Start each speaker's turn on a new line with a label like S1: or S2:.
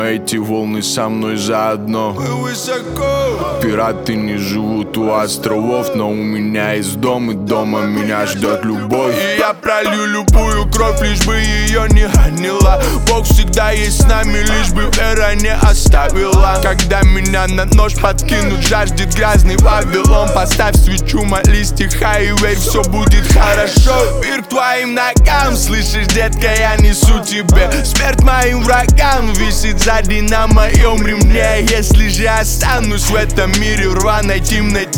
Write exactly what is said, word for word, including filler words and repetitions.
S1: Эти волны со мной заодно.
S2: Мы высоко.
S1: Пираты не живут у островов, но у меня есть дом, и дома меня ждет любовь.
S2: И я пролью любую кровь, лишь бы ее не ранила. Бог всегда есть с нами, лишь бы вера не оставила. Когда меня на нож подкинут, жаждет грязный Вавилон. Поставь свечу, молись тихо и верь, все будет хорошо. Мир к твоим ногам, слышишь, детка, я несу тебе. Смерть моим врагам висит сзади на моем ремне. Если же останусь в этом мире в рваной темноте,